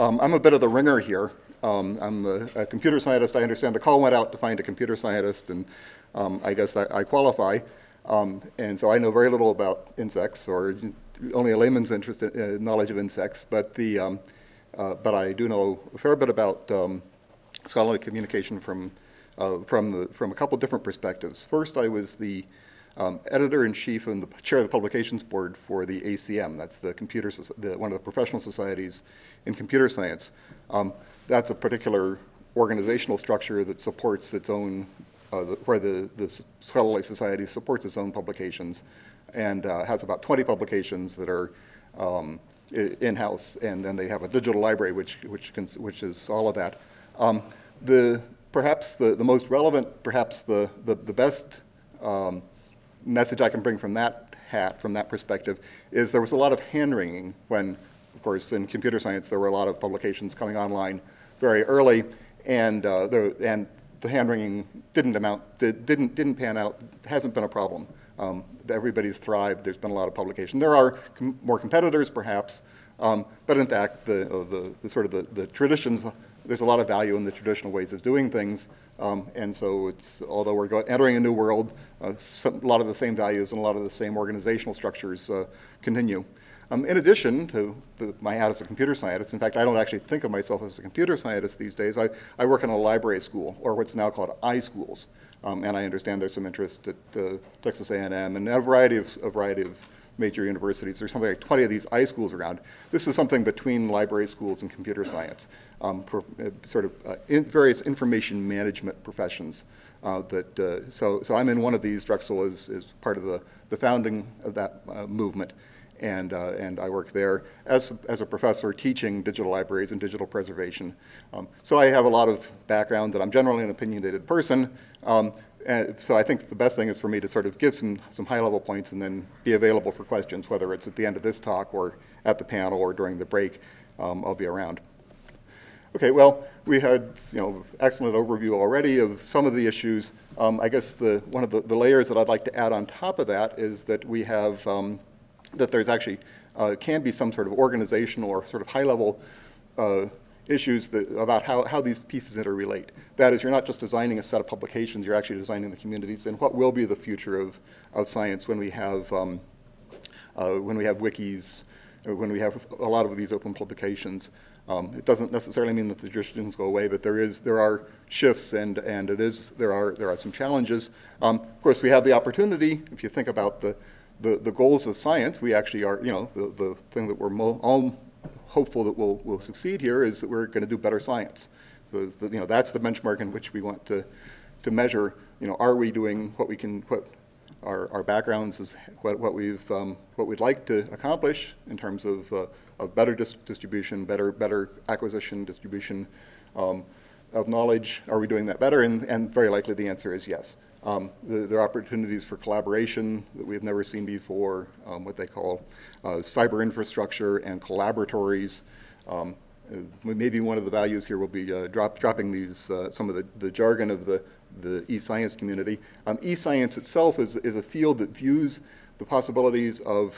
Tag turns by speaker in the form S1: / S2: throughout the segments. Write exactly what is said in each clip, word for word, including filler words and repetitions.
S1: Um, I'm a bit of the ringer here. Um, I'm a, a computer scientist. I understand the call went out to find a computer scientist, and um, I guess I, I qualify. Um, and so I know very little about insects, or only a layman's interest in, uh, knowledge of insects. But the um, uh, but I do know a fair bit about um, scholarly communication from uh, from the from a couple different perspectives. First, I was the um, editor-in-chief and the chair of the publications board for the A C M. That's the computer, the, one of the professional societies in computer science. Um, that's a particular organizational structure that supports its own, uh, the, where the, the scholarly society supports its own publications, and uh, has about twenty publications that are um, in-house, and then they have a digital library which which can, which is all of that. Um, the perhaps the, the most relevant, perhaps the the, the best um, message I can bring from that hat, from that perspective, is there was a lot of hand-wringing when, of course, in computer science there were a lot of publications coming online very early, and uh, there, and the hand-wringing didn't amount, did, didn't didn't pan out. Hasn't been a problem. Um, everybody's thrived. There's been a lot of publication. There are com more competitors, perhaps, um, but in fact, the, uh, the, the sort of the, the traditions. There's a lot of value in the traditional ways of doing things, um, and so it's, although we're go entering a new world, uh, some, a lot of the same values and a lot of the same organizational structures uh, continue. Um, in addition to the, my hat as a computer scientist, in fact, I don't actually think of myself as a computer scientist these days. I, I work in a library school, or what's now called iSchools, um, and I understand there's some interest at uh, Texas A and M and a variety of, a variety of major universities. There's something like twenty of these iSchools around. This is something between library schools and computer science, um, for, uh, sort of uh, in various information management professions. Uh, that uh, so so I'm in one of these. Drexel is is part of the the founding of that uh, movement, and uh, and I work there as as a professor teaching digital libraries and digital preservation. Um, so I have a lot of background, and I'm generally an opinionated person. Um, And so I think the best thing is for me to sort of give some, some high-level points and then be available for questions, whether it's at the end of this talk or at the panel or during the break. Um, I'll be around. Okay, well, we had, you know, excellent overview already of some of the issues. Um, I guess the, one of the, the layers that I'd like to add on top of that is that we have, um, that there's actually, uh, can be some sort of organizational or sort of high-level uh, issues that, about how, how these pieces interrelate. That is, you're not just designing a set of publications, you're actually designing the communities and what will be the future of, of science when we have, um, uh, when we have wikis, uh, when we have a lot of these open publications. Um, it doesn't necessarily mean that the traditions go away, but there is, there are shifts, and, and it is, there are, there are some challenges. Um, of course, we have the opportunity, if you think about the, the, the goals of science, we actually are, you know, the, the thing that we're mo all hopeful that we'll, we'll succeed here is that we're going to do better science. So, the, you know, that's the benchmark in which we want to, to measure, you know, are we doing what we can, what our, our backgrounds is, what, what we've, um, what we'd like to accomplish in terms of, uh, of better dis distribution, better, better acquisition, distribution um, of knowledge. Are we doing that better? And, and very likely the answer is yes. Um, the, there are opportunities for collaboration that we've never seen before, um, what they call uh, cyber infrastructure and collaboratories. Um, uh, maybe one of the values here will be uh, drop, dropping these, uh, some of the, the jargon of the, the e-science community. Um, e-science itself is, is a field that views the possibilities of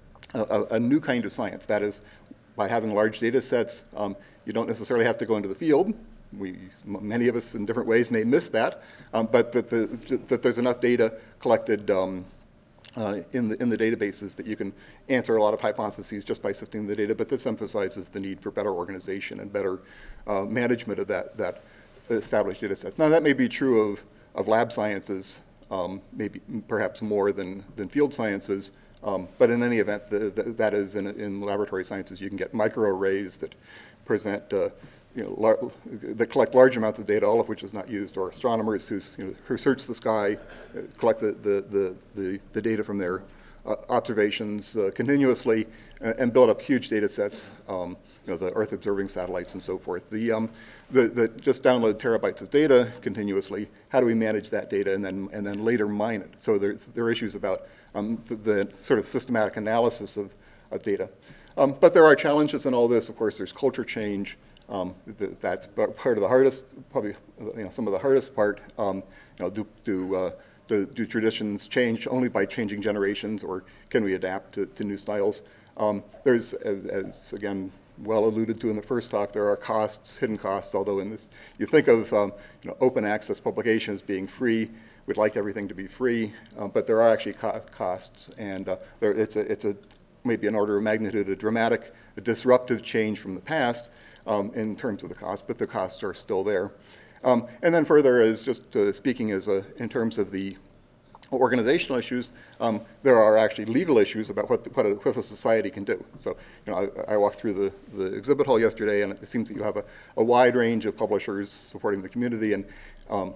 S1: a, a new kind of science. That is, by having large data sets, um, you don't necessarily have to go into the field. We, many of us in different ways may miss that, um, but that, the, that there's enough data collected um, uh, in, the, in the databases that you can answer a lot of hypotheses just by sifting the data, but this emphasizes the need for better organization and better uh, management of that, that established data sets. Now that may be true of, of lab sciences, um, maybe perhaps more than, than field sciences, um, but in any event, the, the, that is in, in laboratory sciences, you can get microarrays that present uh, You know, that collect large amounts of data, all of which is not used, or astronomers who, you know, who search the sky, uh, collect the, the, the, the, the data from their uh, observations uh, continuously, uh, and build up huge data sets, um, you know, the Earth observing satellites and so forth. The, um, the, the just download terabytes of data continuously. How do we manage that data and then, and then later mine it? So there's, there are issues about um, the, the sort of systematic analysis of, of data. Um, but there are challenges in all this. Of course, there's culture change. Um, th that's part of the hardest, probably, you know, some of the hardest part. Um, you know, do, do, uh, do, do traditions change only by changing generations, or can we adapt to, to new styles? Um, there's, as, as again, well alluded to in the first talk, there are costs, hidden costs, although in this, you think of um, you know, open access publications being free. We'd like everything to be free, um, but there are actually co costs, and uh, there, it's, a, it's a, maybe an order of magnitude, a dramatic, a disruptive change from the past um, in terms of the cost, but the costs are still there. Um, and then further, as just uh, speaking as a, in terms of the organizational issues, um, there are actually legal issues about what the, what, a, what a society can do. So, you know, I, I walked through the, the exhibit hall yesterday, and it seems that you have a, a wide range of publishers supporting the community, and um,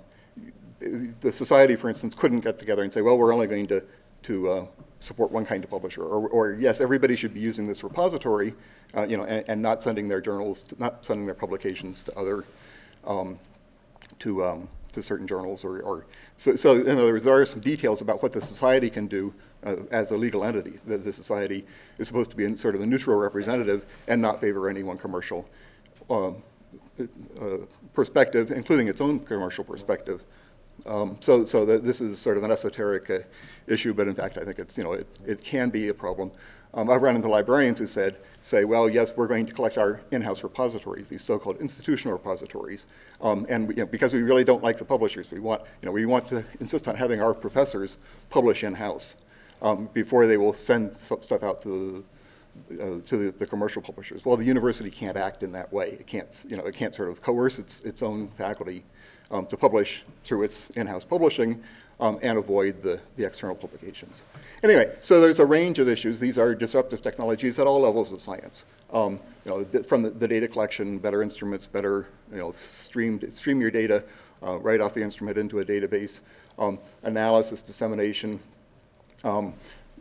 S1: the society, for instance, couldn't get together and say, well, we're only going to, to uh, support one kind of publisher, or, or yes, everybody should be using this repository, uh, you know, and, and not sending their journals, to, not sending their publications to other, um, to um, to certain journals, or, or so, so in other words, there are some details about what the society can do uh, as a legal entity. The, the society is supposed to be in sort of a neutral representative and not favor any one commercial um, uh, perspective, including its own commercial perspective. Um, so so that this is sort of an esoteric uh, issue, but in fact, I think it's, you know, it, it can be a problem. Um, I've run into librarians who said, say, well, yes, we're going to collect our in-house repositories, these so-called institutional repositories, um, and we, you know, because we really don't like the publishers, we want, you know, we want to insist on having our professors publish in-house um, before they will send stuff out to the, uh, to the, the commercial publishers. Well, the university can't act in that way. It can't, you know, it can't sort of coerce its its own faculty um, to publish through its in-house publishing. Um, and avoid the, the external publications. Anyway, so there's a range of issues. These are disruptive technologies at all levels of science. Um, you know, from the, the data collection, better instruments, better, you know, streamed, stream your data uh, right off the instrument into a database, um, analysis, dissemination. Um,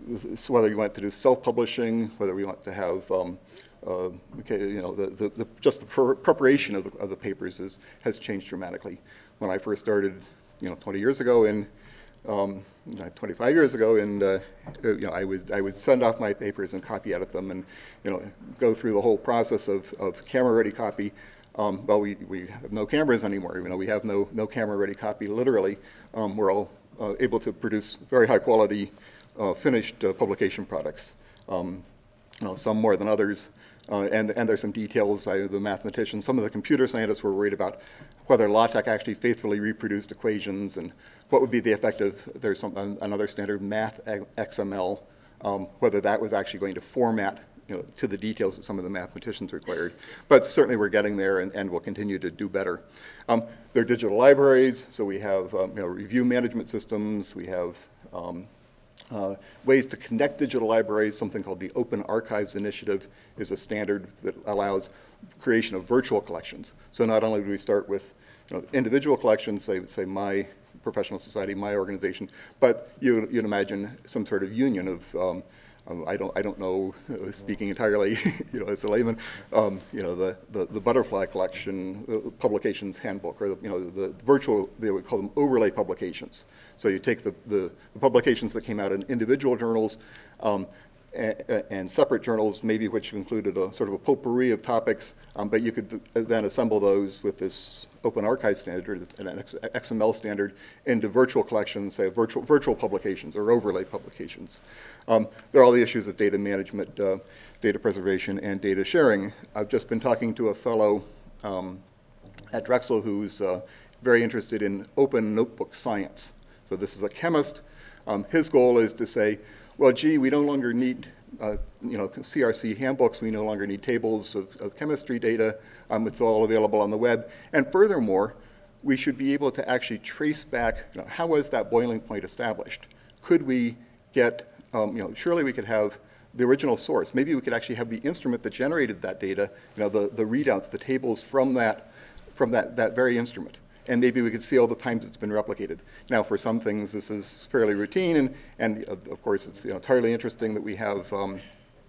S1: so whether you want to do self-publishing, whether we want to have um, uh, okay, you know, the, the, the, just the pr preparation of the, of the papers is, has changed dramatically. When I first started, you know, twenty years ago in Um, twenty-five years ago, and uh, you know, I would I would send off my papers and copy edit them, and you know, go through the whole process of, of camera-ready copy. Um, well, we we have no cameras anymore. You know, we have no no camera-ready copy. Literally, um, we're all uh, able to produce very high-quality uh, finished uh, publication products. Um, you know, some more than others. Uh, and, and there's some details. I, the mathematicians, some of the computer scientists were worried about whether LaTeX actually faithfully reproduced equations and what would be the effect of, there's some, another standard, Math X M L, um, whether that was actually going to format, you know, to the details that some of the mathematicians required. But certainly we're getting there, and, and we'll continue to do better. Um, there are digital libraries, so we have um, you know, review management systems, we have um, Uh, ways to connect digital libraries. Something called the Open Archives Initiative is a standard that allows creation of virtual collections. So not only do we start with, you know, individual collections, say, say my professional society, my organization, but you, you'd imagine some sort of union of, um, I don't, I don't know, uh, speaking entirely, you know, as a layman, um, you know, the, the, the Butterfly Collection uh, Publications Handbook, or the, you know, the virtual, they would call them overlay publications. So you take the, the, the publications that came out in individual journals um, and, and separate journals, maybe which included a sort of a potpourri of topics, um, but you could then assemble those with this Open Archive standard, an X M L standard, into virtual collections, say virtual, virtual publications or overlay publications. Um, there are all the issues of data management, uh, data preservation, and data sharing. I've just been talking to a fellow um, at Drexel who's uh, very interested in open notebook science. So this is a chemist. Um, his goal is to say, well, gee, we no longer need uh, you know, C R C handbooks. We no longer need tables of, of chemistry data. Um, it's all available on the web. And furthermore, we should be able to actually trace back, you know, how was that boiling point established? Could we get, um, you know, surely we could have the original source. Maybe we could actually have the instrument that generated that data, you know, the, the readouts, the tables from that, from that, that very instrument. And maybe we could see all the times it's been replicated. Now, for some things, this is fairly routine, and, and uh, of course, it's, you know, entirely interesting that we have um,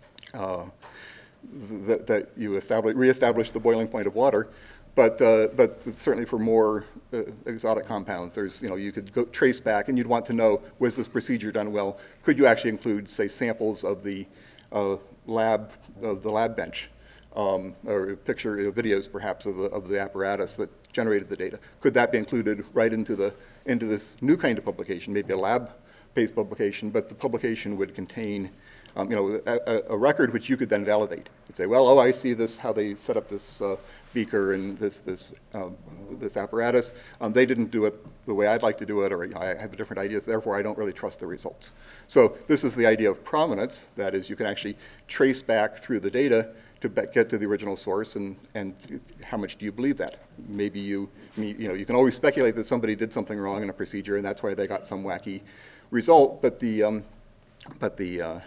S1: uh, that, that you establish, reestablish the boiling point of water. But, uh, but certainly for more uh, exotic compounds, there's, you know, you could go trace back, and you'd want to know, was this procedure done well? Could you actually include, say, samples of the uh, lab, of the lab bench, um, or picture, you know, videos perhaps of the, of the apparatus that generated the data? Could that be included right into the into this new kind of publication, maybe a lab-based publication, but the publication would contain Um, you know, a, a record which you could then validate. You'd say, well, oh, I see this, how they set up this uh, beaker and this this um, this apparatus. Um, they didn't do it the way I'd like to do it, or I have a different idea. Therefore, I don't really trust the results. So this is the idea of provenance. That is, you can actually trace back through the data to get to the original source, and and how much do you believe that? Maybe you, you know, you can always speculate that somebody did something wrong in a procedure, and that's why they got some wacky result. But the um, but the uh,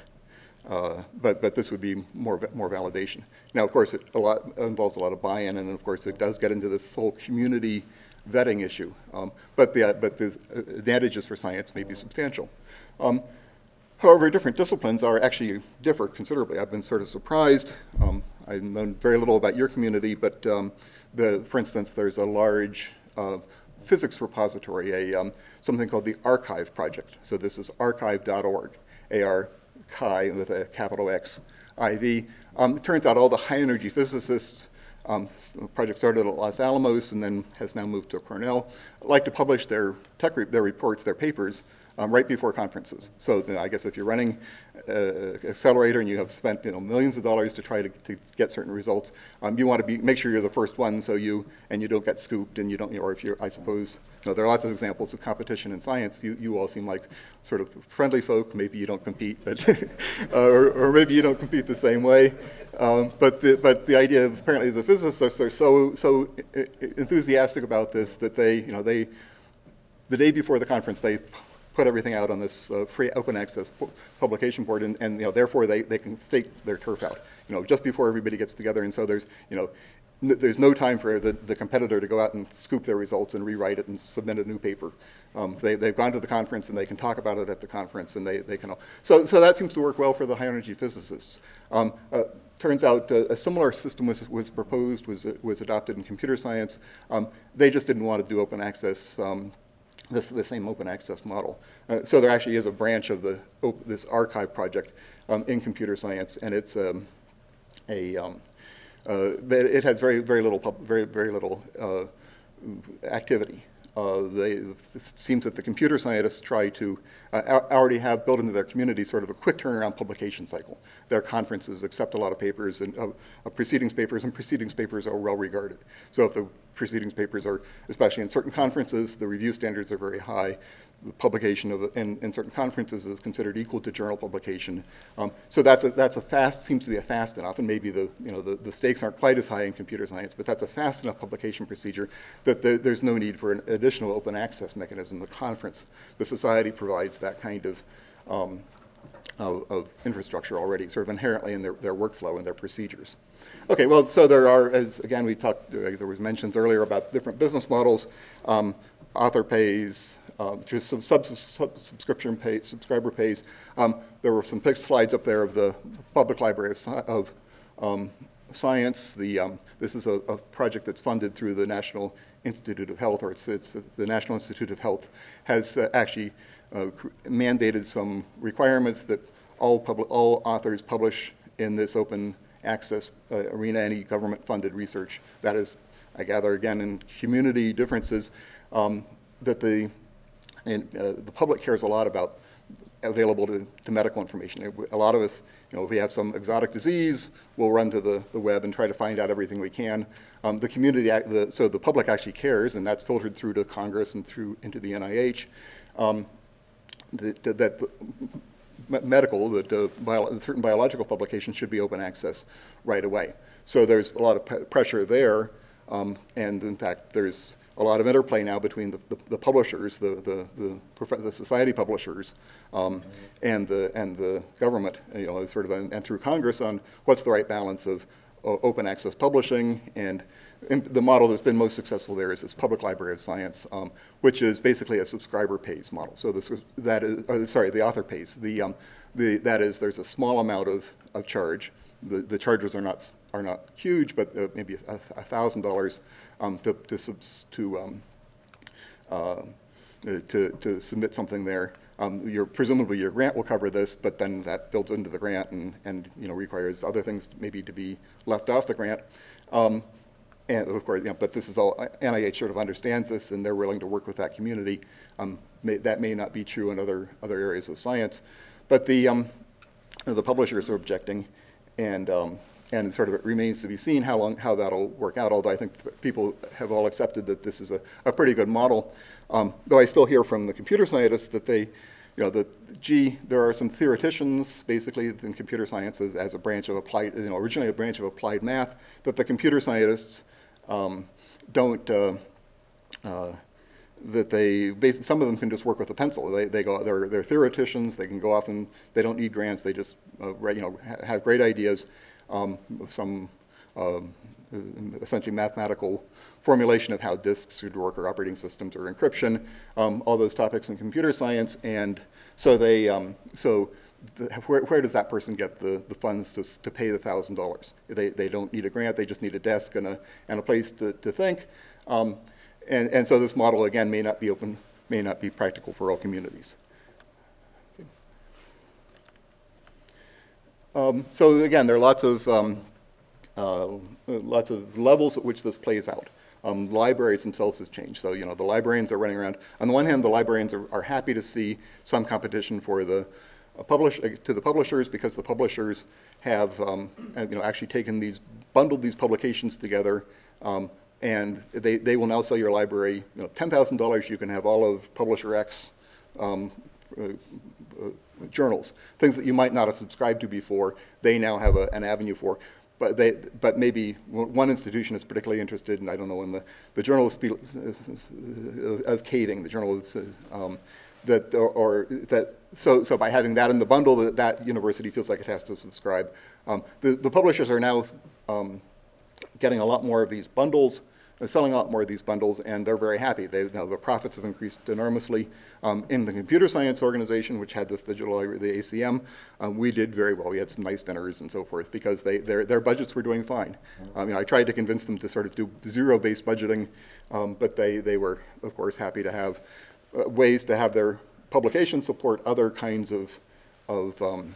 S1: Uh, but, but this would be more, more validation. Now, of course, it a lot, involves a lot of buy-in, and of course, it does get into this whole community vetting issue. Um, but, the, uh, but the advantages for science may be substantial. Um, however, different disciplines are actually differ considerably. I've been sort of surprised. Um, I've known very little about your community, but um, the, for instance, there's a large uh, physics repository, a, um, something called the Archive Project. So this is archive dot org, A R Chi with a capital X, I V. Um, it turns out all the high energy physicists, um, the project started at Los Alamos and then has now moved to Cornell, like to publish their tech, re their reports, their papers, um, right before conferences. So you know, I guess if you're running uh, accelerator and you have spent you know millions of dollars to try to, to get certain results, um, you want to be make sure you're the first one, so you and you don't get scooped, and you don't. You know, or if you're, I suppose, you know, there are lots of examples of competition in science. You you all seem like sort of friendly folk. Maybe you don't compete, but uh, or, or maybe you don't compete the same way. Um, but the but the idea of apparently the physicists are so so enthusiastic about this that they you know they the day before the conference they put everything out on this uh, free open access pu publication board, and, and you know, therefore they, they can stake their turf out, you know, just before everybody gets together. And so there's, you know, n there's no time for the, the competitor to go out and scoop their results and rewrite it and submit a new paper. Um, they, they've gone to the conference and they can talk about it at the conference, and they, they can all. So, so that seems to work well for the high energy physicists. Um, uh, turns out uh, a similar system was, was proposed, was, was adopted in computer science. Um, they just didn't want to do open access. Um, This, the same open access model. Uh, so there actually is a branch of the this archive project um, in computer science, and it's um, a um, uh, but it has very very little pub very very little uh, activity. Uh, they, it seems that the computer scientists try to uh, already have built into their community sort of a quick turnaround publication cycle. Their conferences accept a lot of papers and uh, uh, proceedings papers, and proceedings papers are well regarded. So if the proceedings papers are, especially in certain conferences, the review standards are very high. The publication of in, in certain conferences is considered equal to journal publication. Um, so that's a that's a fast seems to be a fast enough, and maybe the you know the, the stakes aren't quite as high in computer science, but that's a fast enough publication procedure that the, there's no need for an additional open access mechanism. The conference, the society provides that kind of um, of, of infrastructure already, sort of inherently in their, their workflow and their procedures. Okay, well, so there are, as again we talked, uh, there was mentions earlier about different business models. Um, author pays. Uh, just some sub sub subscription pay, subscriber pays. Um, there were some pic slides up there of the Public Library of, of um, Science. The, um, this is a, a project that's funded through the National Institute of Health, or it's, it's uh, the National Institute of Health has uh, actually uh, mandated some requirements that all, public, all authors publish in this open access uh, arena, any government-funded research. That is, I gather, again, in community differences, um, that the And uh, the public cares a lot about available to, to medical information. A lot of us, you know, if we have some exotic disease, we'll run to the, the web and try to find out everything we can. Um, the community, the, so the public actually cares, and that's filtered through to Congress and through into the N I H. Um, that, that the, medical, that uh, bio, certain biological publications should be open access right away. So there's a lot of pressure there, um, and in fact, there's a lot of interplay now between the, the, the publishers, the, the, the, the society publishers, um, and, the, and the government, you know, sort of, and, and through Congress on what's the right balance of uh, open access publishing. And in, the model that's been most successful there is this Public Library of Science, um, which is basically a subscriber pays model. So this, that is, uh, sorry, the author pays. The, um, the, that is, there's a small amount of, of charge. The, the charges are not are not huge, but uh, maybe a, a thousand dollars um, to to, subs, to, um, uh, to to submit something there. Um, your presumably your grant will cover this, but then that builds into the grant and and you know requires other things maybe to be left off the grant. Um, and of course, you know, but this is all N I H sort of understands this, and they're willing to work with that community. Um, may, that may not be true in other other areas of science, but the um, the publishers are objecting, and um, and sort of it remains to be seen how long how that'll work out. Although I think people have all accepted that this is a, a pretty good model. Um, though I still hear from the computer scientists that they, you know, that gee, there are some theoreticians basically in computer science as, as a branch of applied, you know, originally a branch of applied math, that the computer scientists um, don't. Uh, uh, that they, basically, some of them can just work with a pencil. They, they go, they're, they're theoreticians. They can go off and they don't need grants. They just, uh, you know, ha have great ideas. Um, some uh, essentially mathematical formulation of how disks should work, or operating systems, or encryption, um, all those topics in computer science. And so they, um, so the, where, where does that person get the, the funds to, to pay the thousand dollars? They, they don't need a grant. They just need a desk and a, and a place to, to think. Um, And, and so this model, again, may not be open, may not be practical for all communities. Okay. Um, so again, there are lots of, um, uh, lots of levels at which this plays out. Um, libraries themselves have changed. So, you know, the librarians are running around. On the one hand, the librarians are, are happy to see some competition for the uh, publish, uh, to the publishers, because the publishers have, um, you know, actually taken these, bundled these publications together. Um, And they, they will now sell your library, you know, ten thousand dollars, you can have all of Publisher X um, uh, uh, journals, things that you might not have subscribed to before, they now have a, an avenue for. But, they, but maybe one institution is particularly interested in, I don't know, in the, the Journal of, of Caving, the Journal of, um, that, or, or that, so, so by having that in the bundle, that, that university feels like it has to subscribe. Um, the, the publishers are now um, getting a lot more of these bundles, selling a lot more of these bundles, and they're very happy. They, you know, the profits have increased enormously. Um, in the computer science organization, which had this digital library, the A C M, um, we did very well. We had some nice dinners and so forth, because they, their, their budgets were doing fine. Um, you know, I tried to convince them to sort of do zero-based budgeting, um, but they, they were, of course, happy to have uh, ways to have their publication support other kinds of, of um,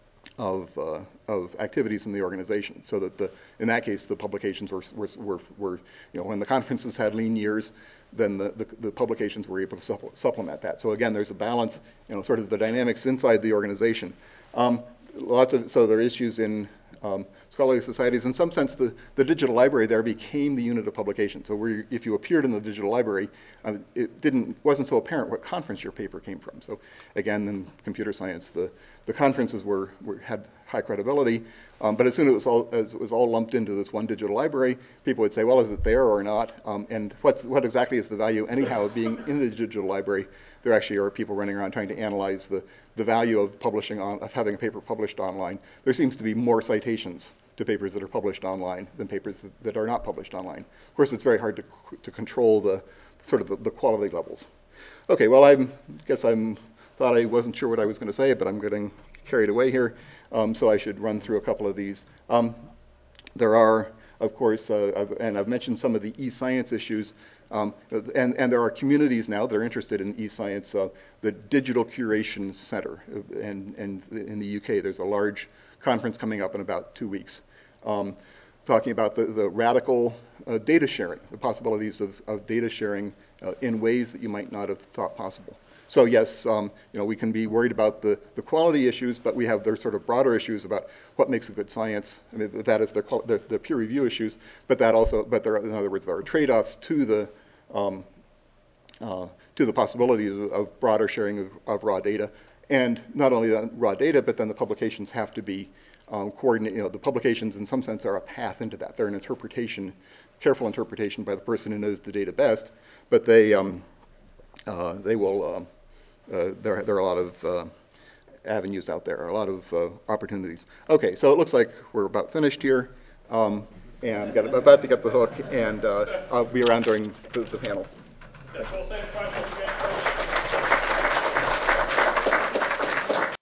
S1: Of, uh, of activities in the organization, so that the, in that case, the publications were, were, were, were you know, when the conferences had lean years, then the, the, the publications were able to supple, supplement that. So again, there's a balance, you know, sort of the dynamics inside the organization. Um, lots of, so there are issues in um, scholarly societies. In some sense, the, the digital library there became the unit of publication. So where you, if you appeared in the digital library, um, it didn't, wasn't so apparent what conference your paper came from. So again, in computer science, the, the conferences were, were, had high credibility, um, but as soon as it, was all, as it was all lumped into this one digital library, people would say, well, is it there or not? Um, and what's, what exactly is the value anyhow of being in the digital library? There actually are people running around trying to analyze the, the value of publishing on, of having a paper published online. There seems to be more citations to papers that are published online than papers that, that are not published online. Of course, it's very hard to, to control the sort of the, the quality levels. Okay, well, I guess I'm thought I wasn't sure what I was going to say, but I'm getting carried away here, um, so I should run through a couple of these. Um, there are, of course, uh, I've, and I've mentioned some of the e-science issues, um, and, and there are communities now that are interested in e-science. Uh, the Digital Curation Center, and, and in the U K, there's a large conference coming up in about two weeks, um, talking about the, the radical uh, data sharing, the possibilities of, of data sharing uh, in ways that you might not have thought possible. So yes, um, you know, we can be worried about the, the quality issues, but we have their sort of broader issues about what makes a good science. I mean, that is the, the, the peer review issues, but that also, but there, are, in other words, there are trade-offs to the um, uh, to the possibilities of, of broader sharing of, of raw data, and not only the raw data, but then the publications have to be um, coordinated. You know, the publications, in some sense, are a path into that. They're an interpretation, careful interpretation by the person who knows the data best, but they um, uh, they will. Um, Uh, there, there are a lot of uh, avenues out there, a lot of uh, opportunities. Okay, so it looks like we're about finished here, um, and got, about to get the hook, and uh, I'll be around during the, the panel.
S2: That's all.